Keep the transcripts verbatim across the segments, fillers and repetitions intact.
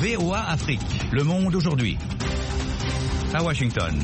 V O A Afrique. Le monde aujourd'hui. À Washington.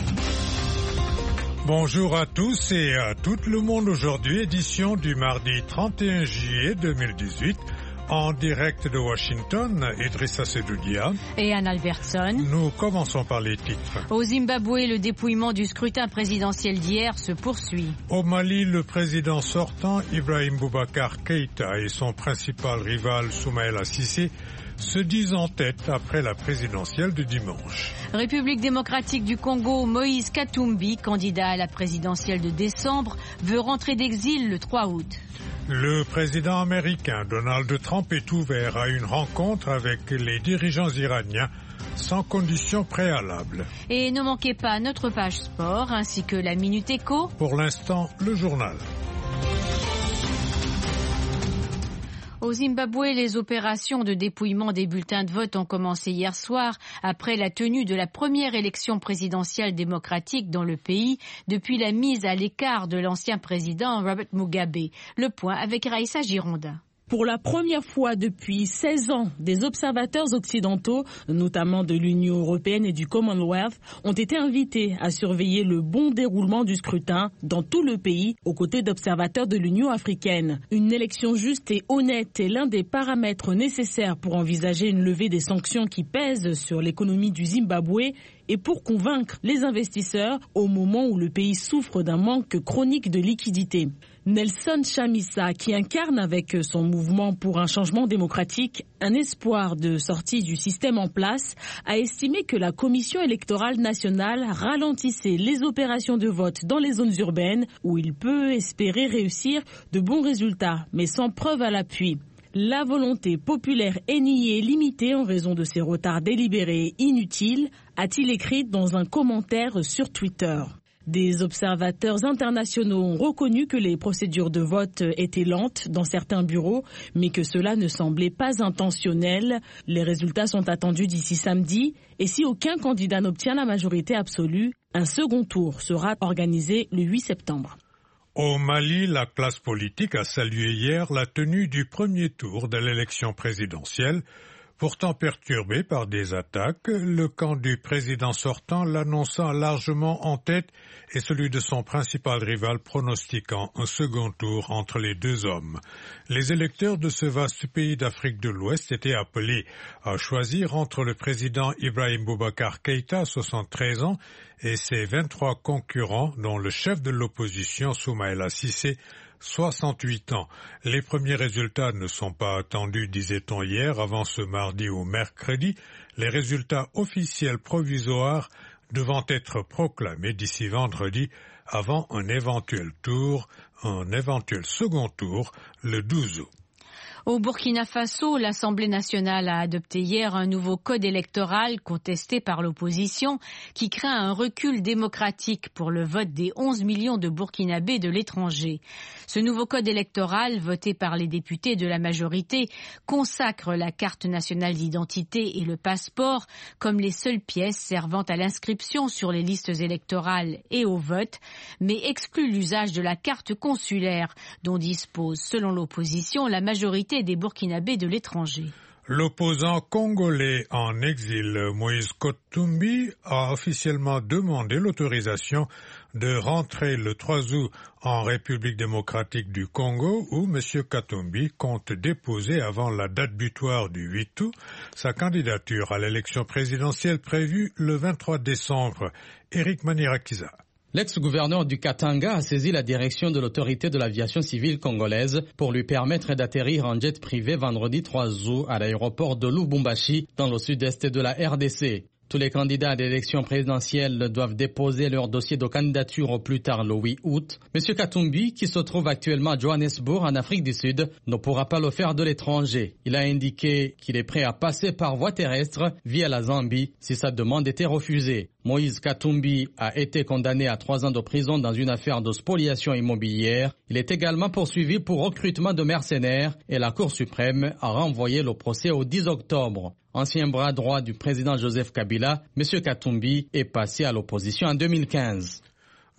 Bonjour à tous et à tout le monde aujourd'hui, édition du mardi trente et un juillet deux mille dix-huit. En direct de Washington, Idrissa Sedoudia et Anne Albertson. Nous commençons par les titres. Au Zimbabwe, le dépouillement du scrutin présidentiel d'hier se poursuit. Au Mali, le président sortant, Ibrahim Boubacar Keïta, et son principal rival, Soumaïla Cissé, se disent en tête après la présidentielle de dimanche. République démocratique du Congo, Moïse Katumbi, candidat à la présidentielle de décembre, veut rentrer d'exil le trois août. Le président américain Donald Trump est ouvert à une rencontre avec les dirigeants iraniens sans conditions préalables. Et ne manquez pas notre page sport ainsi que la Minute Éco. Pour l'instant, le journal. Au Zimbabwe, les opérations de dépouillement des bulletins de vote ont commencé hier soir après la tenue de la première élection présidentielle démocratique dans le pays depuis la mise à l'écart de l'ancien président Robert Mugabe. Le point avec Raïssa Gironda. Pour la première fois depuis seize ans, des observateurs occidentaux, notamment de l'Union européenne et du Commonwealth, ont été invités à surveiller le bon déroulement du scrutin dans tout le pays, aux côtés d'observateurs de l'Union africaine. Une élection juste et honnête est l'un des paramètres nécessaires pour envisager une levée des sanctions qui pèsent sur l'économie du Zimbabwe et pour convaincre les investisseurs au moment où le pays souffre d'un manque chronique de liquidités. Nelson Chamisa, qui incarne avec son mouvement pour un changement démocratique un espoir de sortie du système en place, a estimé que la Commission électorale nationale ralentissait les opérations de vote dans les zones urbaines où il peut espérer réussir de bons résultats, mais sans preuve à l'appui. La volonté populaire est niée et limitée en raison de ces retards délibérés et inutiles, a-t-il écrit dans un commentaire sur Twitter. Des observateurs internationaux ont reconnu que les procédures de vote étaient lentes dans certains bureaux, mais que cela ne semblait pas intentionnel. Les résultats sont attendus d'ici samedi, et si aucun candidat n'obtient la majorité absolue, un second tour sera organisé le huit septembre. Au Mali, la classe politique a salué hier la tenue du premier tour de l'élection présidentielle. Pourtant perturbé par des attaques, le camp du président sortant l'annonçant largement en tête et celui de son principal rival pronostiquant un second tour entre les deux hommes. Les électeurs de ce vaste pays d'Afrique de l'Ouest étaient appelés à choisir entre le président Ibrahim Boubacar Keïta, soixante-treize ans, et ses vingt-trois concurrents, dont le chef de l'opposition Soumaïla Cissé, soixante-huit ans. Les premiers résultats ne sont pas attendus, disait-on hier, avant ce mardi ou mercredi, les résultats officiels provisoires devant être proclamés d'ici vendredi avant un éventuel tour, un éventuel second tour le douze août. Au Burkina Faso, l'Assemblée nationale a adopté hier un nouveau code électoral contesté par l'opposition qui craint un recul démocratique pour le vote des onze millions de Burkinabés de l'étranger. Ce nouveau code électoral, voté par les députés de la majorité, consacre la carte nationale d'identité et le passeport comme les seules pièces servant à l'inscription sur les listes électorales et au vote, mais exclut l'usage de la carte consulaire dont dispose, selon l'opposition, la majorité des Burkinabés de l'étranger. L'opposant congolais en exil, Moïse Katumbi, a officiellement demandé l'autorisation de rentrer le trois août en République démocratique du Congo où M. Katumbi compte déposer avant la date butoir du huit août sa candidature à l'élection présidentielle prévue le vingt-trois décembre. Éric Manirakiza. L'ex-gouverneur du Katanga a saisi la direction de l'autorité de l'aviation civile congolaise pour lui permettre d'atterrir en jet privé vendredi trois août à l'aéroport de Lubumbashi dans le sud-est de la R D C. Tous les candidats à l'élection présidentielle doivent déposer leur dossier de candidature au plus tard le huit août. M. Katumbi, qui se trouve actuellement à Johannesburg, en Afrique du Sud, ne pourra pas le faire de l'étranger. Il a indiqué qu'il est prêt à passer par voie terrestre via la Zambie si sa demande était refusée. Moïse Katumbi a été condamné à trois ans de prison dans une affaire de spoliation immobilière. Il est également poursuivi pour recrutement de mercenaires et la Cour suprême a renvoyé le procès au dix octobre. Ancien bras droit du président Joseph Kabila, M. Katumbi est passé à l'opposition en deux mille quinze.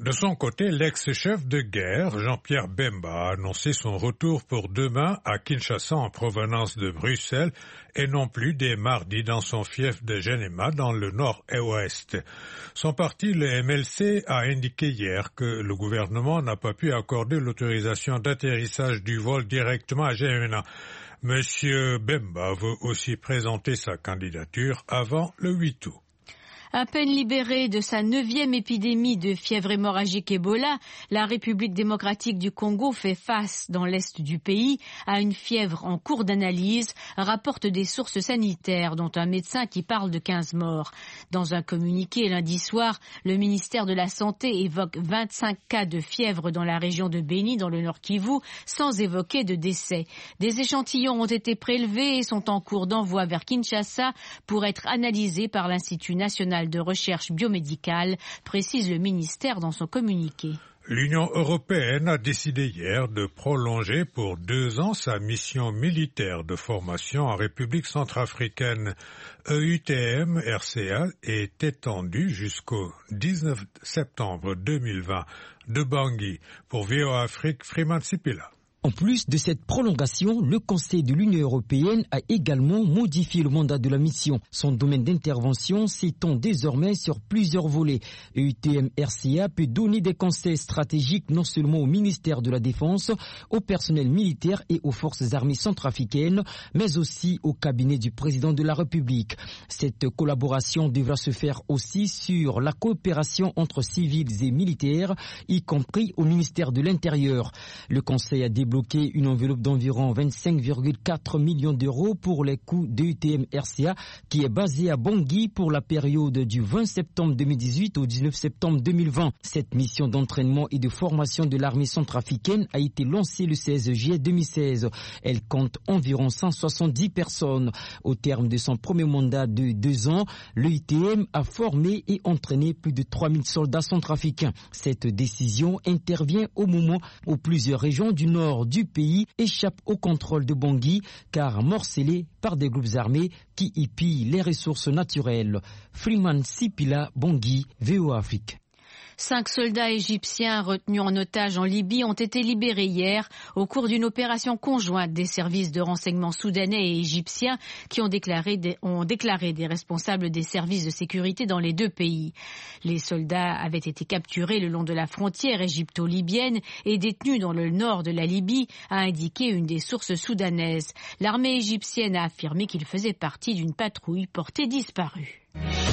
De son côté, l'ex-chef de guerre, Jean-Pierre Bemba, a annoncé son retour pour demain à Kinshasa en provenance de Bruxelles et non plus dès mardi dans son fief de Genema dans le nord-ouest. Son parti, le M L C, a indiqué hier que le gouvernement n'a pas pu accorder l'autorisation d'atterrissage du vol directement à Genema. Monsieur Bemba veut aussi présenter sa candidature avant le huit août. À peine libérée de sa neuvième épidémie de fièvre hémorragique Ebola, la République démocratique du Congo fait face, dans l'est du pays, à une fièvre en cours d'analyse, rapportent des sources sanitaires, dont un médecin qui parle de quinze morts. Dans un communiqué lundi soir, le ministère de la Santé évoque vingt-cinq cas de fièvre dans la région de Béni, dans le Nord Kivu, sans évoquer de décès. Des échantillons ont été prélevés et sont en cours d'envoi vers Kinshasa pour être analysés par l'Institut national de recherche biomédicale, précise le ministère dans son communiqué. L'Union européenne a décidé hier de prolonger pour deux ans sa mission militaire de formation en République centrafricaine. E U T M R C A est étendue jusqu'au dix-neuf septembre deux mille vingt de Bangui. Pour V O A Afrique, Freeman Sipila. En plus de cette prolongation, le Conseil de l'Union européenne a également modifié le mandat de la mission. Son domaine d'intervention s'étend désormais sur plusieurs volets. E U T M R C A peut donner des conseils stratégiques non seulement au ministère de la Défense, au personnel militaire et aux forces armées centrafricaines, mais aussi au cabinet du président de la République. Cette collaboration devra se faire aussi sur la coopération entre civils et militaires, y compris au ministère de l'Intérieur. Le Conseil a débloqué une enveloppe d'environ vingt-cinq virgule quatre millions d'euros pour les coûts de U T M R C A qui est basée à Bangui pour la période du vingt septembre deux mille dix-huit au dix-neuf septembre deux mille vingt. Cette mission d'entraînement et de formation de l'armée centrafricaine a été lancée le seize juillet deux mille seize. Elle compte environ cent soixante-dix personnes. Au terme de son premier mandat de deux ans, l'E U T M a formé et entraîné plus de trois mille soldats centrafricains. Cette décision intervient au moment où plusieurs régions du nord du pays échappent au contrôle de Bangui car morcelées par des groupes armés qui y pillent les ressources naturelles. Freeman Sipila, Bangui, V O A Afrique. Cinq soldats égyptiens retenus en otage en Libye ont été libérés hier au cours d'une opération conjointe des services de renseignement soudanais et égyptiens qui ont déclaré des, ont déclaré des responsables des services de sécurité dans les deux pays. Les soldats avaient été capturés le long de la frontière égypto-libyenne et détenus dans le nord de la Libye, a indiqué une des sources soudanaises. L'armée égyptienne a affirmé qu'ils faisaient partie d'une patrouille portée disparue.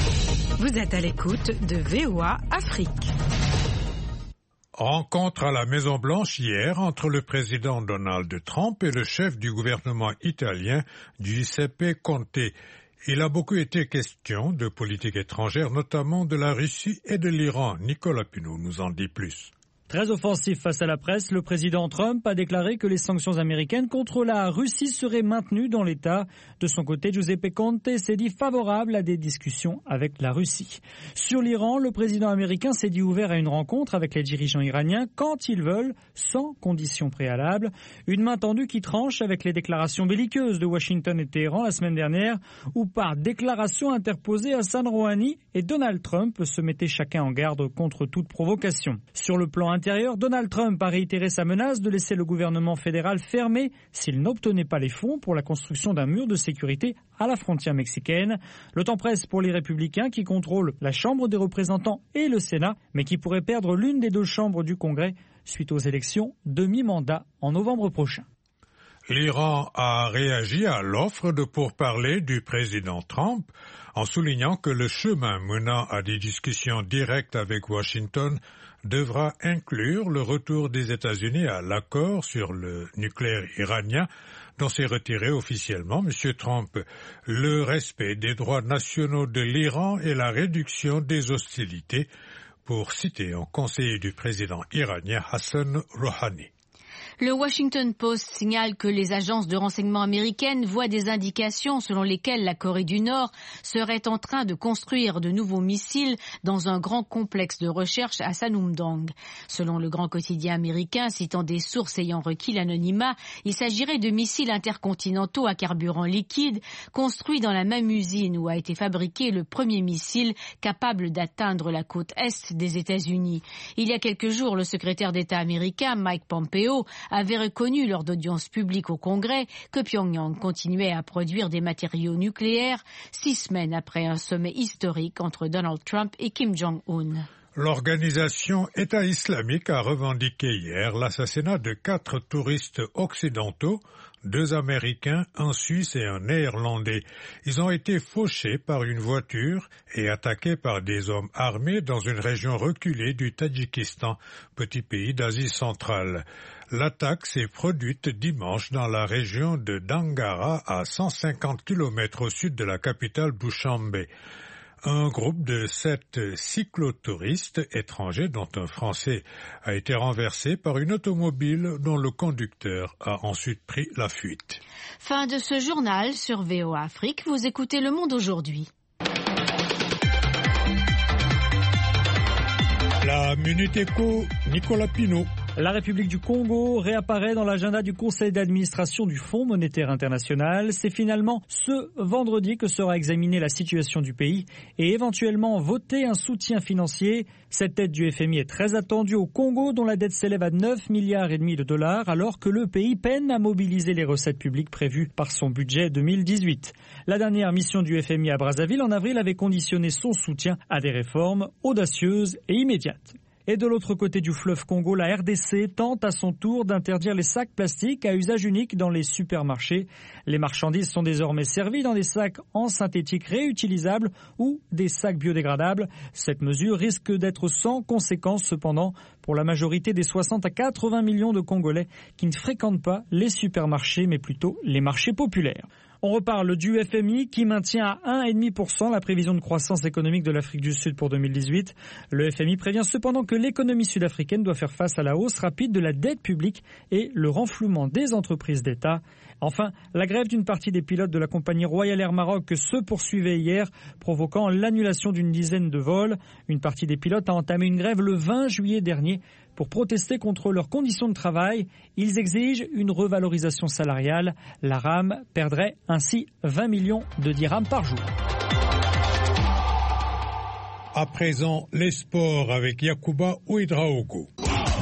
Vous êtes à l'écoute de V O A Afrique. Rencontre à la Maison-Blanche hier entre le président Donald Trump et le chef du gouvernement italien Giuseppe Conte. Il a beaucoup été question de politique étrangère, notamment de la Russie et de l'Iran. Nicolas Pinault nous en dit plus. Très offensif face à la presse, le président Trump a déclaré que les sanctions américaines contre la Russie seraient maintenues dans l'État. De son côté, Giuseppe Conte s'est dit favorable à des discussions avec la Russie. Sur l'Iran, le président américain s'est dit ouvert à une rencontre avec les dirigeants iraniens quand ils veulent, sans conditions préalables. Une main tendue qui tranche avec les déclarations belliqueuses de Washington et Téhéran la semaine dernière, où par déclaration interposée, Hassan Rouhani et Donald Trump se mettaient chacun en garde contre toute provocation. Sur le plan intérieur, Donald Trump a réitéré sa menace de laisser le gouvernement fédéral fermé s'il n'obtenait pas les fonds pour la construction d'un mur de sécurité à la frontière mexicaine. Le temps presse pour les républicains qui contrôlent la Chambre des représentants et le Sénat, mais qui pourraient perdre l'une des deux chambres du Congrès suite aux élections de mi-mandat en novembre prochain. L'Iran a réagi à l'offre de pourparlers du président Trump en soulignant que le chemin menant à des discussions directes avec Washington devra inclure le retour des États-Unis à l'accord sur le nucléaire iranien dont s'est retiré officiellement M. Trump, le respect des droits nationaux de l'Iran et la réduction des hostilités, pour citer un conseiller du président iranien Hassan Rouhani. Le Washington Post signale que les agences de renseignement américaines voient des indications selon lesquelles la Corée du Nord serait en train de construire de nouveaux missiles dans un grand complexe de recherche à Sanumdong. Selon le grand quotidien américain, citant des sources ayant requis l'anonymat, il s'agirait de missiles intercontinentaux à carburant liquide construits dans la même usine où a été fabriqué le premier missile capable d'atteindre la côte est des États-Unis. Il y a quelques jours, le secrétaire d'État américain Mike Pompeo avait reconnu lors d'audiences publiques au Congrès que Pyongyang continuait à produire des matériaux nucléaires six semaines après un sommet historique entre Donald Trump et Kim Jong-un. L'organisation État islamique a revendiqué hier l'assassinat de quatre touristes occidentaux, deux Américains, un Suisse et un Néerlandais. Ils ont été fauchés par une voiture et attaqués par des hommes armés dans une région reculée du Tadjikistan, petit pays d'Asie centrale. L'attaque s'est produite dimanche dans la région de Dangara, à cent cinquante kilomètres au sud de la capitale Dushanbe. Un groupe de sept cyclotouristes étrangers, dont un Français, a été renversé par une automobile dont le conducteur a ensuite pris la fuite. Fin de ce journal sur V O A Afrique. Vous écoutez Le Monde aujourd'hui. La Minute Éco, Nicolas Pinault. La République du Congo réapparaît dans l'agenda du Conseil d'administration du Fonds monétaire international. C'est finalement ce vendredi que sera examinée la situation du pays et éventuellement voter un soutien financier. Cette aide du F M I est très attendue au Congo, dont la dette s'élève à neuf milliards et demi de dollars, alors que le pays peine à mobiliser les recettes publiques prévues par son budget deux mille dix-huit. La dernière mission du F M I à Brazzaville en avril avait conditionné son soutien à des réformes audacieuses et immédiates. Et de l'autre côté du fleuve Congo, la R D C tente à son tour d'interdire les sacs plastiques à usage unique dans les supermarchés. Les marchandises sont désormais servies dans des sacs en synthétique réutilisables ou des sacs biodégradables. Cette mesure risque d'être sans conséquence cependant pour la majorité des soixante à quatre-vingts millions de Congolais qui ne fréquentent pas les supermarchés mais plutôt les marchés populaires. On reparle du F M I qui maintient à un virgule cinq pour cent la prévision de croissance économique de l'Afrique du Sud pour deux mille dix-huit. Le F M I prévient cependant que l'économie sud-africaine doit faire face à la hausse rapide de la dette publique et le renflouement des entreprises d'État. Enfin, la grève d'une partie des pilotes de la compagnie Royal Air Maroc se poursuivait hier, provoquant l'annulation d'une dizaine de vols. Une partie des pilotes a entamé une grève le vingt juillet dernier pour protester contre leurs conditions de travail. Ils exigent une revalorisation salariale. La RAM perdrait ainsi vingt millions de dirhams par jour. À présent, les sports avec Yacouba Ouedraogo.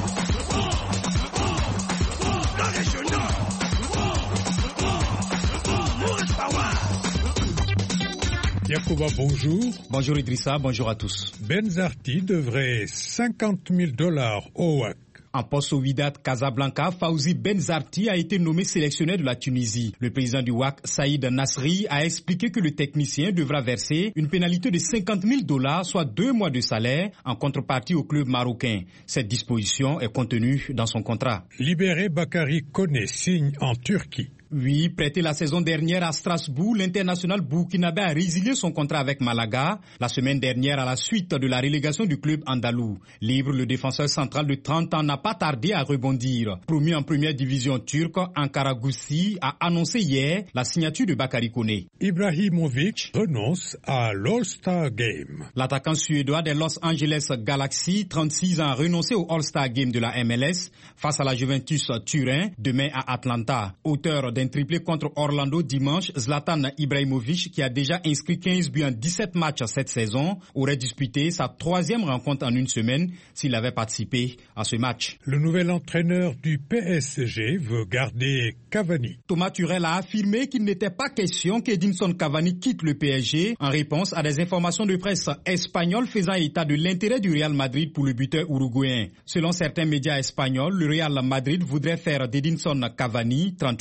Yacouba, bonjour. Bonjour Idrissa, bonjour à tous. Benzarti devrait cinquante mille dollars au W A C. En poste au Wydad Casablanca, Fawzi Benzarti a été nommé sélectionneur de la Tunisie. Le président du W A C, Saïd Nasri, a expliqué que le technicien devra verser une pénalité de cinquante mille dollars, soit deux mois de salaire, en contrepartie au club marocain. Cette disposition est contenue dans son contrat. Libéré Bakary Koné signe en Turquie. Oui, prêté la saison dernière à Strasbourg, l'international burkinabé a résilié son contrat avec Malaga la semaine dernière à la suite de la relégation du club andalou. Libre, le défenseur central de trente ans n'a pas tardé à rebondir. Promu en première division turque, Ankara Gucci a annoncé hier la signature de Bakary Koné. Ibrahimovic renonce à l'All-Star Game. L'attaquant suédois des Los Angeles Galaxy, trente-six ans, a renoncé au All-Star Game de la M L S face à la Juventus Turin, demain à Atlanta. Auteur d'un triplé contre Orlando dimanche, Zlatan Ibrahimovic, qui a déjà inscrit quinze buts en dix-sept matchs cette saison, aurait disputé sa troisième rencontre en une semaine s'il avait participé à ce match. Le nouvel entraîneur du P S G veut garder Cavani. Thomas Tuchel a affirmé qu'il n'était pas question qu'Edinson Cavani quitte le P S G en réponse à des informations de presse espagnoles faisant état de l'intérêt du Real Madrid pour le buteur uruguayen. Selon certains médias espagnols, le Real Madrid voudrait faire d'Edinson Cavani, trente et un ans,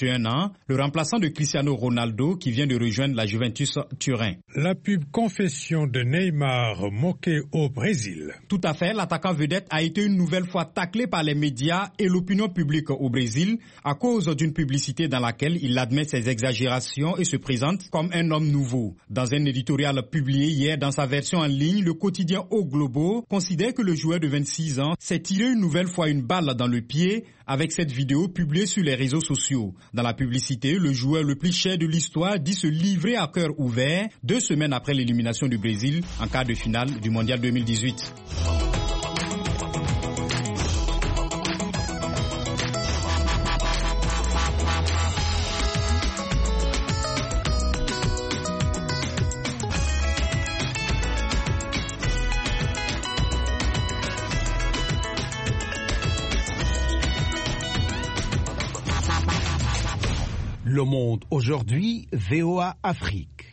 ans, le remplaçant de Cristiano Ronaldo qui vient de rejoindre la Juventus Turin. La pub confession de Neymar moquée au Brésil. Tout à fait, l'attaquant vedette a été une nouvelle fois taclé par les médias et l'opinion publique au Brésil à cause d'une publicité dans laquelle il admet ses exagérations et se présente comme un homme nouveau. Dans un éditorial publié hier dans sa version en ligne, le quotidien O Globo considère que le joueur de vingt-six ans s'est tiré une nouvelle fois une balle dans le pied avec cette vidéo publiée sur les réseaux sociaux. Dans la publicité, le joueur le plus cher de l'histoire dit se livrer à cœur ouvert deux semaines après l'élimination du Brésil en quart de finale du Mondial deux mille dix-huit. Le Monde aujourd'hui, V O A Afrique.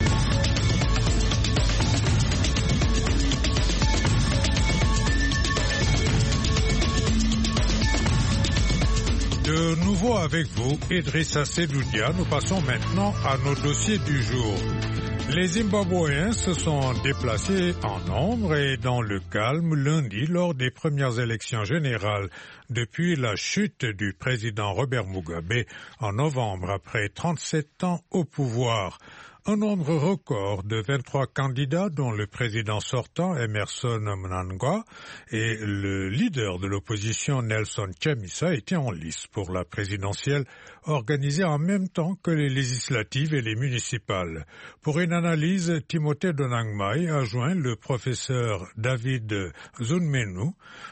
De nouveau avec vous, Idrissa Sedoudia, nous passons maintenant à nos dossiers du jour. Les Zimbabwéens se sont déplacés en nombre et dans le calme lundi lors des premières élections générales depuis la chute du président Robert Mugabe en novembre après trente-sept ans au pouvoir. Un nombre record de vingt-trois candidats dont le président sortant Emmerson Mnangagwa et le leader de l'opposition Nelson Chamisa étaient en lice pour la présidentielle organisée en même temps que les législatives et les municipales. Pour une analyse, Timothée Donangmai a joint le professeur David Zunmenu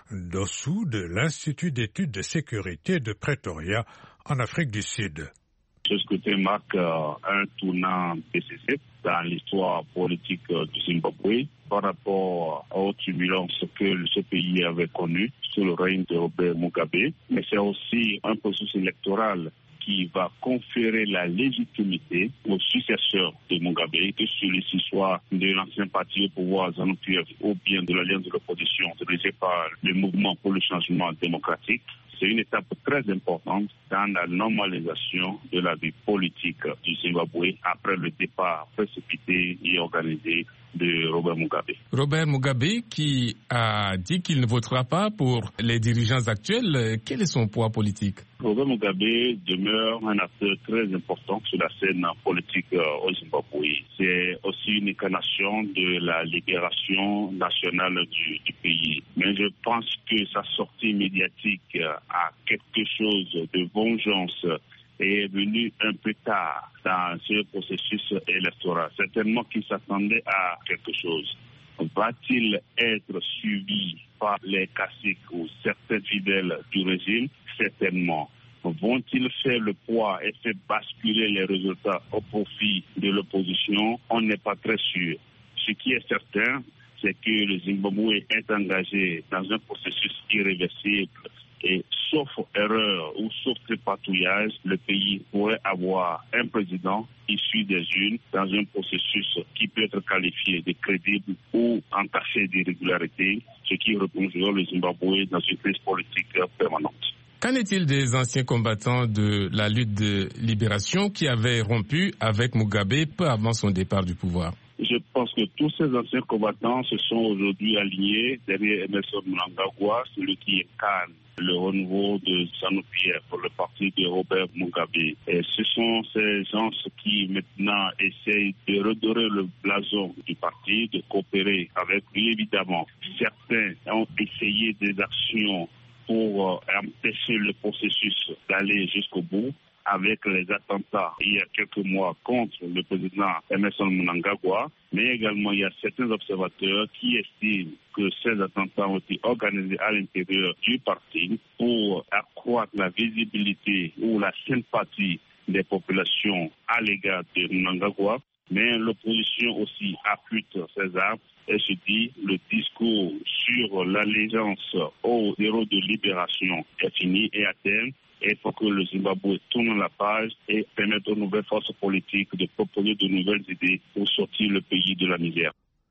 Dossou de l'Institut d'études de sécurité de Pretoria en Afrique du Sud. Ce scrutin marque euh, un tournant décisif dans l'histoire politique euh, du Zimbabwe par rapport aux turbulences que ce pays avait connues sous le règne de Robert Mugabe. Mais c'est aussi un processus électoral qui va conférer la légitimité au successeur de Mugabe, que celui-ci soit de l'ancien parti au pouvoir ZANU-P F ou bien de l'alliance de l'opposition dirigée par le mouvement pour le changement démocratique. C'est une étape très importante dans la normalisation de la vie politique du Zimbabwe après le départ précipité et organisé de Robert Mugabe. Robert Mugabe qui a dit qu'il ne votera pas pour les dirigeants actuels, quel est son poids politique? Robert Mugabe demeure un acteur très important sur la scène politique au Zimbabwe. C'est aussi une incarnation de la libération nationale du, du pays. Mais je pense que sa sortie médiatique a quelque chose de vengeance est venu un peu tard dans ce processus électoral. Certainement qu'il s'attendait à quelque chose. Va-t-il être suivi par les caciques ou certains fidèles du régime? Certainement. Vont-ils faire le poids et faire basculer les résultats au profit de l'opposition? On n'est pas très sûr. Ce qui est certain, c'est que le Zimbabwe est engagé dans un processus irréversible. Et sauf erreur ou sauf tripatouillage, le pays pourrait avoir un président issu des urnes dans un processus qui peut être qualifié de crédible ou entaché d'irrégularité, ce qui replongerait le Zimbabwe dans une crise politique permanente. Qu'en est-il des anciens combattants de la lutte de libération qui avaient rompu avec Mugabe peu avant son départ du pouvoir? Je pense que tous ces anciens combattants se sont aujourd'hui alignés derrière Emmerson Mnangagwa, celui qui incarne le renouveau de ZANU-P F, le parti de Robert Mugabe. Et ce sont ces gens qui maintenant essayent de redorer le blason du parti, de coopérer avec lui. Évidemment, certains ont essayé des actions pour empêcher le processus d'aller jusqu'au bout, avec les attentats il y a quelques mois contre le président Emmerson Mnangagwa, mais également il y a certains observateurs qui estiment que ces attentats ont été organisés à l'intérieur du parti pour accroître la visibilité ou la sympathie des populations à l'égard de Mnangagwa. Mais l'opposition aussi appuie ses armes et se dit le discours sur l'allégeance aux héros de libération est fini et à terme. Il faut que le Zimbabwe tourne la page et permette aux nouvelles forces politiques de proposer de nouvelles idées pour sortir le pays de la misère.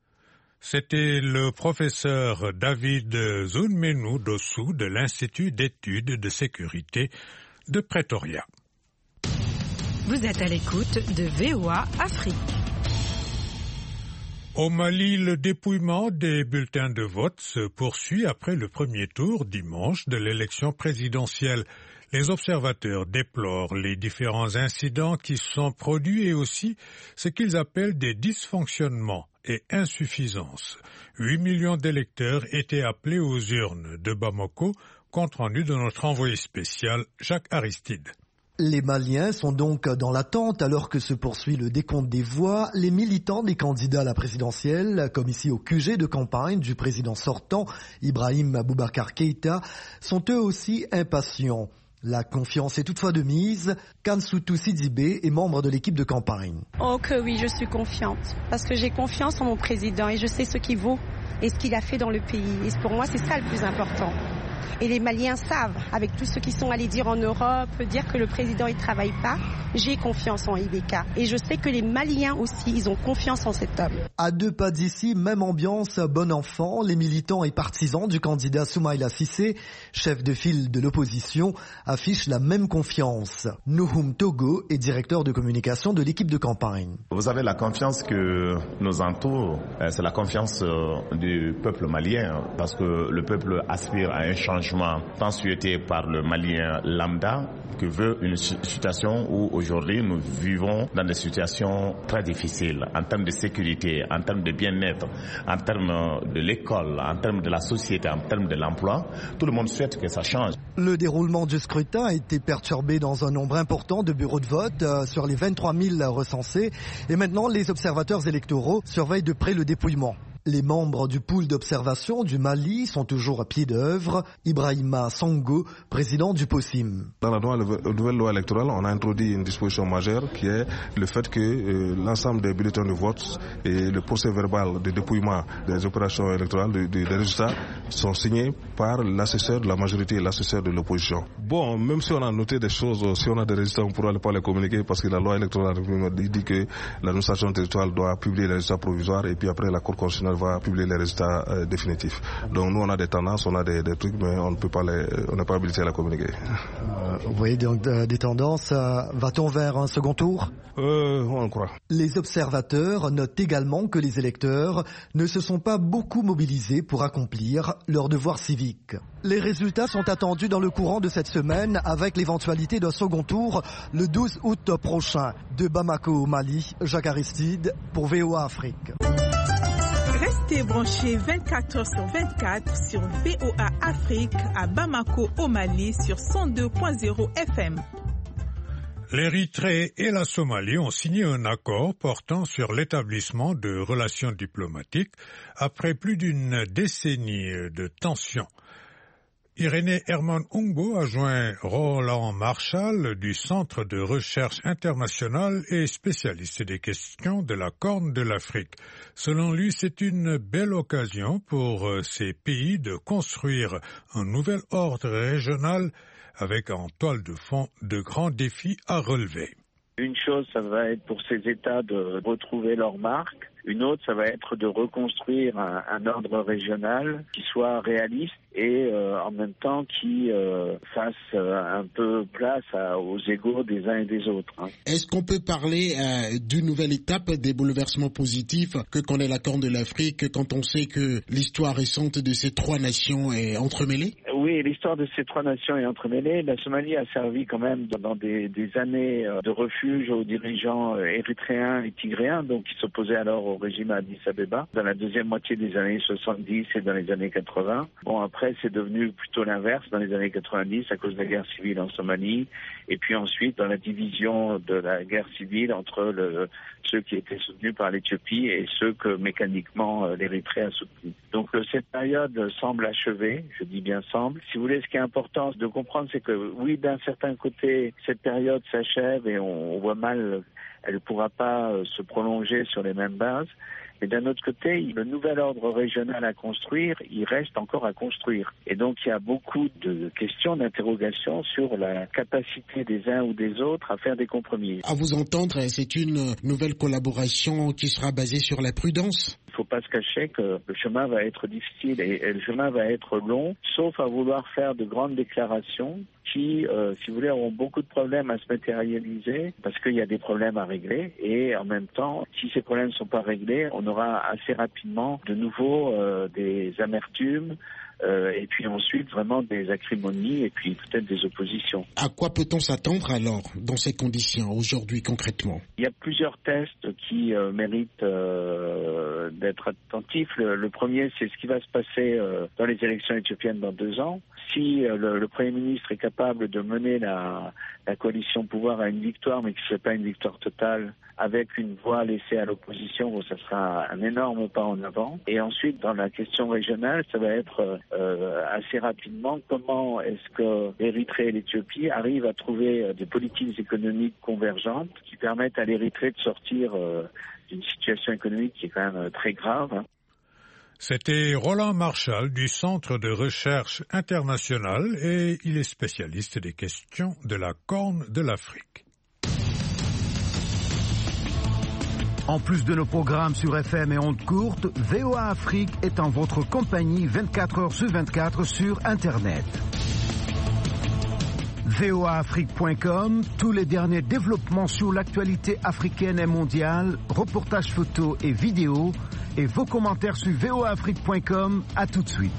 C'était le professeur David Zunmenu Dossou de l'Institut d'études de sécurité de Pretoria. Vous êtes à l'écoute de V O A Afrique. Au Mali, le dépouillement des bulletins de vote se poursuit après le premier tour dimanche de l'élection présidentielle. Les observateurs déplorent les différents incidents qui se sont produits et aussi ce qu'ils appellent des dysfonctionnements et insuffisances. huit millions d'électeurs étaient appelés aux urnes de Bamako, compte rendu de notre envoyé spécial Jacques Aristide. Les Maliens sont donc dans l'attente alors que se poursuit le décompte des voix. Les militants des candidats à la présidentielle, comme ici au Q G de campagne du président sortant, Ibrahim Boubacar Keïta, sont eux aussi impatients. La confiance est toutefois de mise. Kansoutou Sidibé est membre de l'équipe de campagne. Oh que oui, je suis confiante. Parce que j'ai confiance en mon président et je sais ce qu'il vaut et ce qu'il a fait dans le pays. Et pour moi, c'est ça le plus important. Et les Maliens savent, avec tous ceux qui sont allés dire en Europe, dire que le président ne travaille pas, j'ai confiance en I B K. Et je sais que les Maliens aussi, ils ont confiance en cet homme. À deux pas d'ici, même ambiance, bon enfant, les militants et partisans du candidat Soumaïla Cissé, chef de file de l'opposition, affichent la même confiance. Nouhoum Togo est directeur de communication de l'équipe de campagne. Vous avez la confiance que nous entoure, c'est la confiance du peuple malien, parce que le peuple aspire à un changement tant souhaité par le Malien lambda, que veut une situation où aujourd'hui nous vivons dans des situations très difficiles en termes de sécurité, en termes de bien-être, en termes de l'école, en termes de la société, en termes de l'emploi. Tout le monde souhaite que ça change. Le déroulement du scrutin a été perturbé dans un nombre important de bureaux de vote euh, sur les vingt-trois mille recensés et maintenant les observateurs électoraux surveillent de près le dépouillement. Les membres du pool d'observation du Mali sont toujours à pied d'œuvre. Ibrahima Sango, président du POSIM. Dans la nouvelle loi électorale, on a introduit une disposition majeure qui est le fait que euh, l'ensemble des bulletins de vote et le procès verbal de dépouillement des opérations électorales, de, de, des résultats, sont signés par l'assesseur de la majorité et l'assesseur de l'opposition. Bon, même si on a noté des choses, si on a des résultats, on ne pourra pas les communiquer parce que la loi électorale dit que l'administration territoriale doit publier les résultats provisoires et puis après la Cour constitutionnelle va publier les résultats euh, définitifs. Donc nous on a des tendances, on a des, des trucs, mais on ne peut pas les, on n'est pas habilité à les communiquer. Euh, vous voyez donc euh, des tendances. Euh, va-t-on vers un second tour ? euh, On croit. Les observateurs notent également que les électeurs ne se sont pas beaucoup mobilisés pour accomplir leur devoir civique. Les résultats sont attendus dans le courant de cette semaine avec l'éventualité d'un second tour le douze août prochain. De Bamako au Mali, Jacques Aristide pour V O A Afrique. Restez branchés vingt-quatre heures sur vingt-quatre sur V O A Afrique à Bamako au Mali sur cent deux point zéro F M. L'Érythrée et la Somalie ont signé un accord portant sur l'établissement de relations diplomatiques après plus d'une décennie de tensions. Irénée Herman Ungbo a joint Roland Marshall du Centre de recherche internationale et spécialiste des questions de la Corne de l'Afrique. Selon lui, c'est une belle occasion pour ces pays de construire un nouvel ordre régional avec en toile de fond de grands défis à relever. Une chose, ça va être pour ces États de retrouver leur marque. Une autre, ça va être de reconstruire un, un ordre régional qui soit réaliste et euh, en même temps qui euh, fasse euh, un peu place à, aux égaux des uns et des autres. Hein. Est-ce qu'on peut parler euh, d'une nouvelle étape des bouleversements positifs que connaît la Corne de l'Afrique quand on sait que l'histoire récente de ces trois nations est entremêlée ? Oui, l'histoire de ces trois nations est entremêlée. La Somalie a servi quand même dans des, des années de refuge aux dirigeants érythréens et tigréens, donc qui s'opposaient alors au régime à Addis Abeba, dans la deuxième moitié des années soixante-dix et dans les années quatre-vingts. Bon, après, c'est devenu plutôt l'inverse dans les années quatre-vingt-dix à cause de la guerre civile en Somalie, et puis ensuite dans la division de la guerre civile entre le, ceux qui étaient soutenus par l'Éthiopie et ceux que mécaniquement l'Érythrée a soutenus. Donc cette période semble achevée, je dis bien semble. Si vous voulez, ce qui est important de comprendre, c'est que oui, d'un certain côté, cette période s'achève et on, on voit mal, elle ne pourra pas se prolonger sur les mêmes bases. Mais d'un autre côté, le nouvel ordre régional à construire, il reste encore à construire. Et donc, il y a beaucoup de questions, d'interrogations sur la capacité des uns ou des autres à faire des compromis. À vous entendre, c'est une nouvelle collaboration qui sera basée sur la prudence. Il ne faut pas se cacher que le chemin va être difficile et, et le chemin va être long, sauf à vouloir vouloir faire de grandes déclarations qui, euh, si vous voulez, auront beaucoup de problèmes à se matérialiser parce qu'il y a des problèmes à régler. Et en même temps, si ces problèmes ne sont pas réglés, on aura assez rapidement de nouveau euh, des amertumes, Euh, et puis ensuite vraiment des acrimonies et puis peut-être des oppositions. À quoi peut-on s'attendre alors dans ces conditions aujourd'hui concrètement? Il y a plusieurs tests qui euh, méritent euh, d'être attentifs. Le, le premier, c'est ce qui va se passer euh, dans les élections éthiopiennes dans deux ans. Si euh, le, le Premier ministre est capable de mener la, la coalition au pouvoir à une victoire, mais que ce n'est pas une victoire totale, avec une voix laissée à l'opposition, bon, ça sera un énorme pas en avant. Et ensuite, dans la question régionale, ça va être euh, assez rapidement comment est-ce que l'Érythrée et l'Éthiopie arrivent à trouver euh, des politiques économiques convergentes qui permettent à l'Érythrée de sortir euh, d'une situation économique qui est quand même euh, très grave. Hein. C'était Roland Marchal du Centre de recherche international et il est spécialiste des questions de la Corne de l'Afrique. En plus de nos programmes sur F M et ondes courtes, V O A Afrique est en votre compagnie vingt-quatre heures sur vingt-quatre sur Internet. V O A Afrique point com, tous les derniers développements sur l'actualité africaine et mondiale, reportages photos et vidéos, et vos commentaires sur V O A Afrique point com. À tout de suite.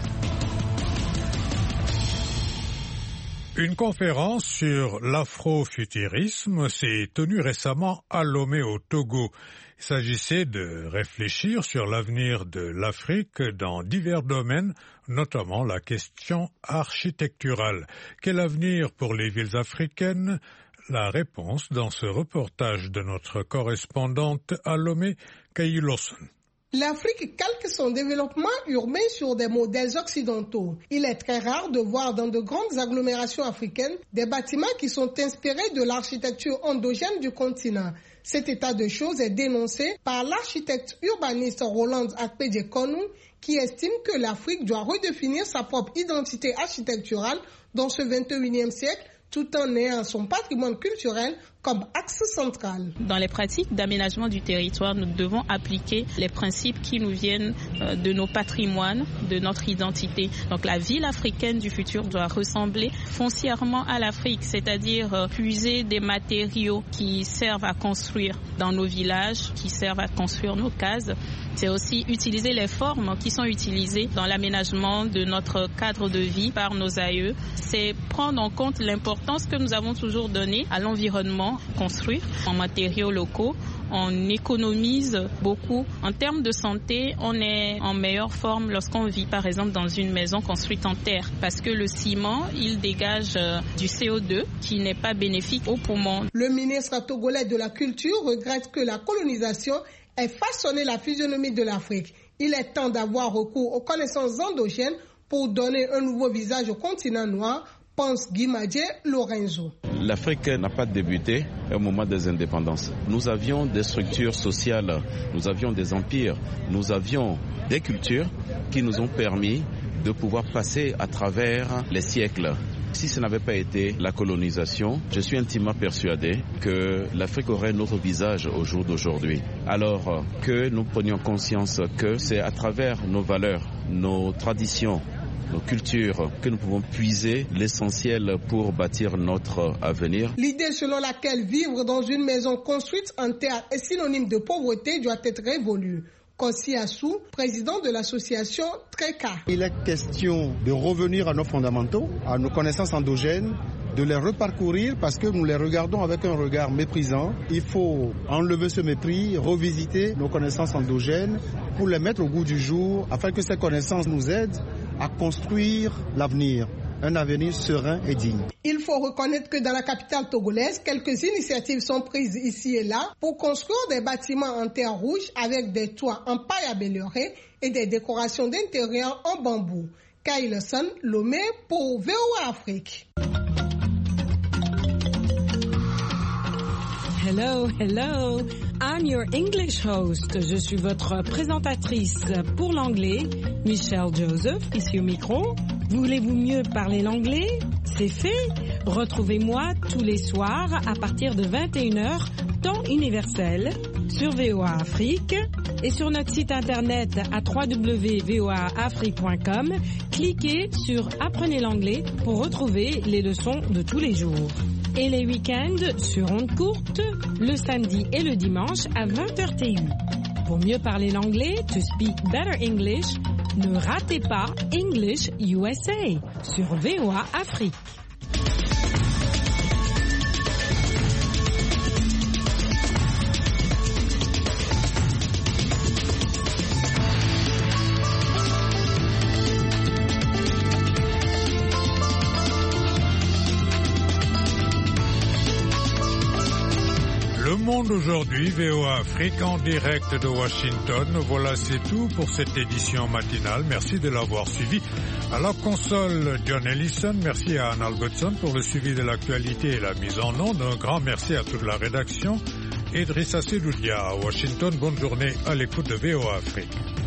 Une conférence sur l'afrofuturisme s'est tenue récemment à Lomé au Togo. Il s'agissait de réfléchir sur l'avenir de l'Afrique dans divers domaines, notamment la question architecturale. Quel avenir pour les villes africaines? La réponse dans ce reportage de notre correspondante à Lomé, Kay Lawson. L'Afrique calque son développement urbain sur des modèles occidentaux. Il est très rare de voir dans de grandes agglomérations africaines des bâtiments qui sont inspirés de l'architecture endogène du continent. Cet état de choses est dénoncé par l'architecte urbaniste Roland Akpedjekonou qui estime que l'Afrique doit redéfinir sa propre identité architecturale dans ce vingt et unième siècle tout en ayant son patrimoine culturel comme axe central. Dans les pratiques d'aménagement du territoire, nous devons appliquer les principes qui nous viennent de nos patrimoines, de notre identité. Donc la ville africaine du futur doit ressembler foncièrement à l'Afrique, c'est-à-dire puiser des matériaux qui servent à construire dans nos villages, qui servent à construire nos cases. C'est aussi utiliser les formes qui sont utilisées dans l'aménagement de notre cadre de vie par nos aïeux. C'est prendre en compte l'importance que nous avons toujours donnée à l'environnement, construire en matériaux locaux. On économise beaucoup. En termes de santé, on est en meilleure forme lorsqu'on vit par exemple dans une maison construite en terre parce que le ciment, il dégage du C O deux qui n'est pas bénéfique aux poumons. Le ministre togolais de la Culture regrette que la colonisation ait façonné la physionomie de l'Afrique. Il est temps d'avoir recours aux connaissances endogènes pour donner un nouveau visage au continent noir, pense Guimadje Lorenzo. L'Afrique n'a pas débuté au moment des indépendances. Nous avions des structures sociales, nous avions des empires, nous avions des cultures qui nous ont permis de pouvoir passer à travers les siècles. Si ce n'avait pas été la colonisation, je suis intimement persuadé que l'Afrique aurait un autre visage au jour d'aujourd'hui. Alors que nous prenions conscience que c'est à travers nos valeurs, nos traditions, nos cultures, que nous pouvons puiser l'essentiel pour bâtir notre avenir. L'idée selon laquelle vivre dans une maison construite en terre est synonyme de pauvreté doit être révolue. Kossi Assou, président de l'association Treka. Il est question de revenir à nos fondamentaux, à nos connaissances endogènes, de les reparcourir parce que nous les regardons avec un regard méprisant. Il faut enlever ce mépris, revisiter nos connaissances endogènes pour les mettre au goût du jour afin que ces connaissances nous aident à construire l'avenir. Un avenir serein et digne. Il faut reconnaître que dans la capitale togolaise, quelques initiatives sont prises ici et là pour construire des bâtiments en terre rouge avec des toits en paille améliorée et des décorations d'intérieur en bambou. Kaileson, Lomé pour V O A Afrique. Hello, hello. I'm your English host. Je suis votre présentatrice pour l'anglais, Michelle Joseph, ici au micro. Voulez-vous mieux parler l'anglais? C'est fait. Retrouvez-moi tous les soirs à partir de vingt et une heures, temps universel, sur V O A Afrique, Et sur notre site internet à w w w point v o a afrique point com, cliquez sur Apprenez l'anglais pour retrouver les leçons de tous les jours. Et les week-ends sur ondes courtes, le samedi et le dimanche à vingt heures T U. Pour mieux parler l'anglais, to speak better English, ne ratez pas English U S A sur V O A Afrique. Le Monde aujourd'hui, V O A Afrique en direct de Washington. Voilà, c'est tout pour cette édition matinale. Merci de l'avoir suivi. À la console, John Ellison. Merci à Anna Algodson pour le suivi de l'actualité et la mise en onde. Un grand merci à toute la rédaction. Idrissa Sedoudia à Washington. Bonne journée à l'écoute de V O A Afrique.